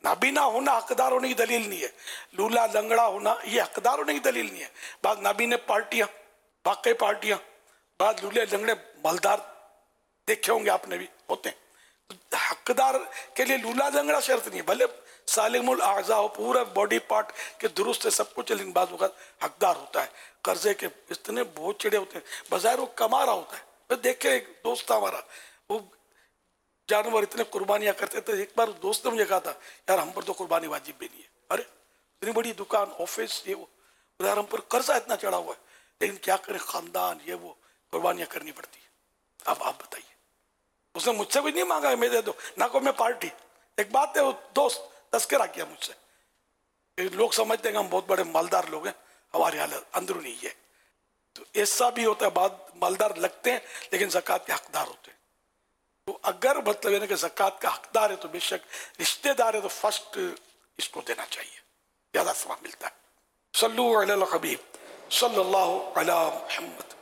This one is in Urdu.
نابینا ہونا حقدار ہونے کی دلیل نہیں ہے، لولا لنگڑا ہونا یہ حقدار ہونے کی دلیل نہیں ہے۔ بعض نابینے پارٹیاں، واقعی پارٹیاں، بعض لولے لنگڑے مالدار دیکھے ہوں گے آپ نے بھی، ہوتے ہیں۔ تو حقدار کے لیے لولا لنگڑا شرط نہیں ہے، بھلے سالم الاعضاء ہو، پورا باڈی پارٹ کے درست ہے سب کچھ، لیکن بعض اوقات حقدار ہوتا ہے، قرضے کے اتنے بہت چڑے ہوتے ہیں، بظاہر وہ کما رہا ہوتا ہے۔ میں دیکھے ایک دوست تھا ہمارا، وہ جانور اتنے قربانیاں کرتے تھے، ایک بار دوست نے مجھے کہا تھا یار ہم پر تو قربانی واجب بھی نہیں ہے۔ ارے اتنی بڑی دکان، آفس، یہ وہ، یار ہم پر قرضہ اتنا چڑھا ہوا ہے، لیکن کیا کریں، خاندان یہ وہ، قربانیاں کرنی پڑتی ہے۔ اب آپ بتائیے، اس نے مجھ سے کچھ نہیں مانگا کہ میں دے دو، نہ کوئی میں پارٹی، ایک بات ہے وہ دوست تذکرہ کیا مجھ سے، لوگ سمجھتے ہیں کہ ہم بہت بڑے مالدار لوگ ہیں، ہماری حالت اندرونی یہ ہے۔ تو ایسا بھی ہوتا ہے، بعض مالدار لگتے ہیں لیکن زکوٰۃ کے حقدار ہوتے ہیں۔ تو اگر مطلب ہے کہ زکوٰۃ کا حقدار ہے تو بے شک رشتہ دار ہے تو فرسٹ اس کو دینا چاہیے، زیادہ ثواب ملتا ہے۔ صلو علی الحبیب صلی اللہ علی محمد۔